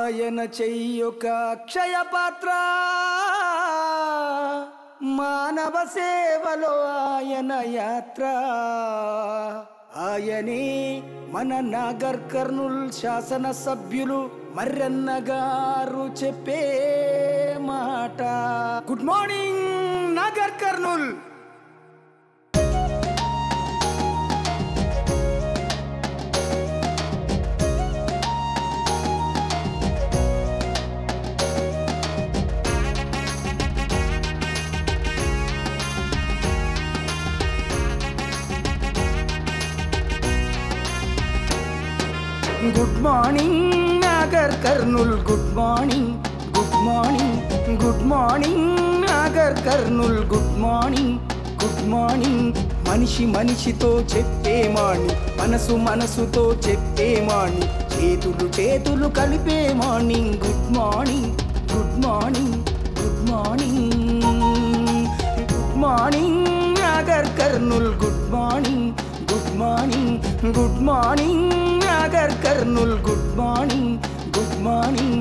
ఆయన చెయ్యొక అక్షయ పాత్ర మానవ సేవలో ఆయన యాత్ర ఆయనే మన నాగర్ కర్నూల్ శాసన సభ్యులు మర్రన్న గారు చెప్పే మాట. Good morning Nagar Kurnool. Good morning Nagar Kurnool, good morning, good morning, good morning Nagar Kurnool, good morning, good morning. మనిషి మనిషితో చెప్పేమాణి, మనసు మనసుతో చెప్పేమాణి, చేతులు చేతులు కలిపే morning. Good morning, good morning, good morning, good morning Nagar Kurnool, good morning, good morning, good morning Nagar Kurnool, good morning, good morning.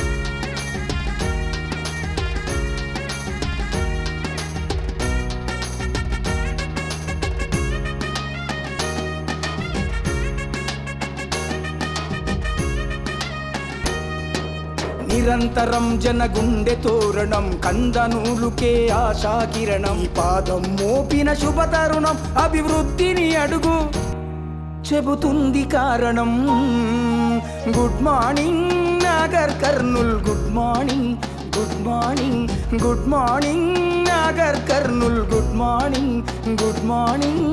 నిరంతరం జనగుండె తోరణం, కందనూలుకే ఆశాకిరణం, పాదం మోపిన శుభతరుణం, అభివృద్ధిని అడుగు చెబుతుంది కారణం. Good morning Nagar Kurnool, good morning, good morning, good morning Nagar Kurnool, good morning, good morning.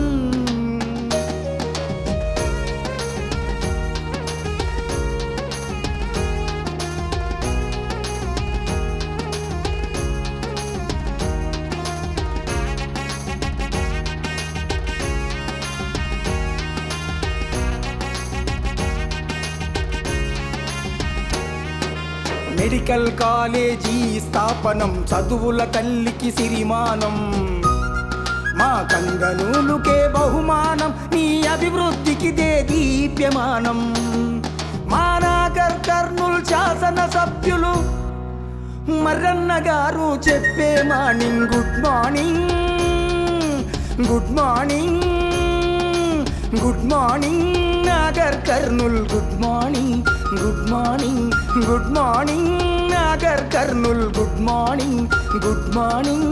Medical college స్థాపనం, చదువుల తల్లికి సిరిమానం, మా కందనూలుకే బహుమానం, నీ అభివృద్ధికి దే దీప్యమానం. మా నాగర్ కర్నూల్ శాసన సభ్యులు మర్రన్న గారు చెప్పే morning. Good morning, good morning, good morning Nagar Kurnool, good morning, good morning, good morning Nagar Kurnool, good morning, good morning.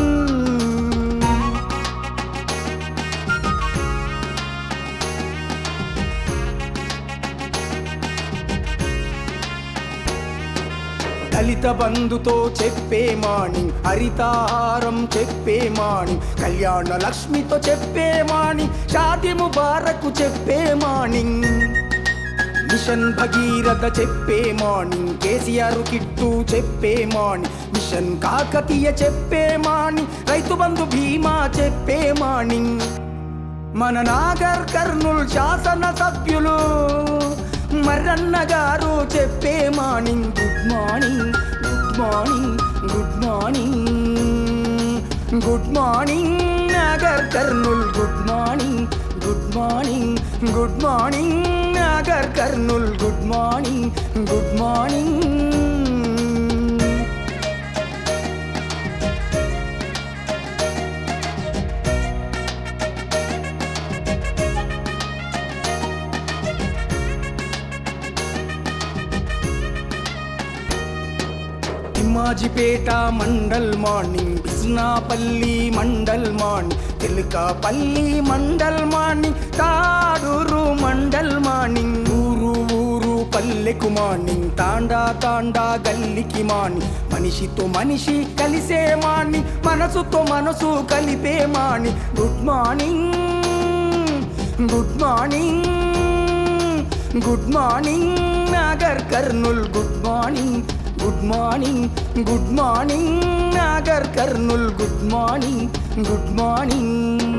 దళిత బంధుతో చెప్పే మార్నింగ్, హరితారం చెప్పే మార్నింగ్, కళ్యాణ లక్ష్మితో చెప్పే మార్నింగ్, షాది ముబారక్ చెప్పే మార్నింగ్, మిషన్ భగీరథ చెప్పే మార్నింగ్, కేసీఆర్ కిట్టు చెప్పే మార్నింగ్, మిషన్ కాకతీయ చెప్పే మార్నింగ్, రైతు బంధు బీమా చెప్పే మార్నింగ్. మన నాగర్ కర్నూల్ శాసన సభ్యులు మర్రన్న గారు చెప్పే morning. Good morning, good morning, good morning, good morning Nagar Kurnool, good morning, good morning, good morning Nagar Kurnool, good morning, good morning. Thimmajipet mandal morning, Bisnapalli mandal morning, Telkapalli mandal morning, Tadur mandal morning, ఊరు ఊరు పల్లెకు మార్నింగ్, తాండా తాండా గల్లికి మార్నింగ్, మనిషితో మనిషి కలిసే మార్నింగ్, మనసుతో మనసు కలిపే morning. Good morning, good morning, good morning Nagar Kurnool, good morning, good morning, good morning Nagar Kurnool, good morning, good morning.